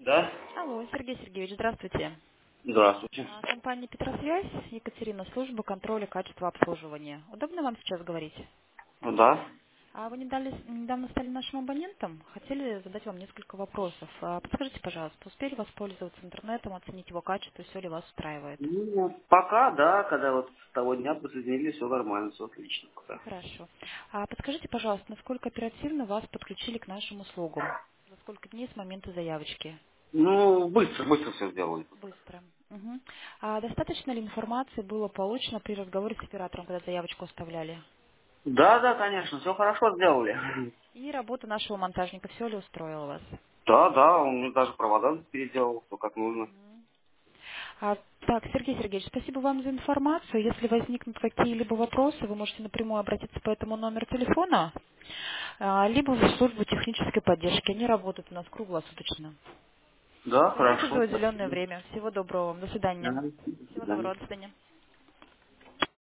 Да? Алло, Сергей Сергеевич, здравствуйте. Здравствуйте. Компания Петросвязь, Екатерина, служба контроля качества обслуживания. Удобно вам сейчас говорить? Да? Вы недавно стали нашим абонентом, хотели задать вам несколько вопросов. Подскажите, пожалуйста, успели воспользоваться интернетом, оценить его качество, все ли вас устраивает? Ну, пока, да, когда вот с того дня присоединились, все нормально, все отлично Все пока. хорошо. Подскажите, пожалуйста, насколько оперативно вас подключили к нашим услугам? За сколько дней с момента заявочки? Ну, быстро все сделали. Быстро. Мгм. Достаточно ли информации было получено при разговоре с оператором, когда заявочку оставляли? Да, да, конечно, все хорошо сделали. И работа нашего монтажника, все ли устроила вас? Да, да, он мне даже провода переделал, все как нужно. Так, Сергей Сергеевич, спасибо вам за информацию. Если возникнут какие-либо вопросы, вы можете напрямую обратиться по этому номеру телефона, либо в службу технической поддержки. Они работают у нас круглосуточно. Да, Звоните за хорошо, уделенное спасибо. время. Всего доброго вам. До свидания. Да, до Всего свидания. доброго. До свидания.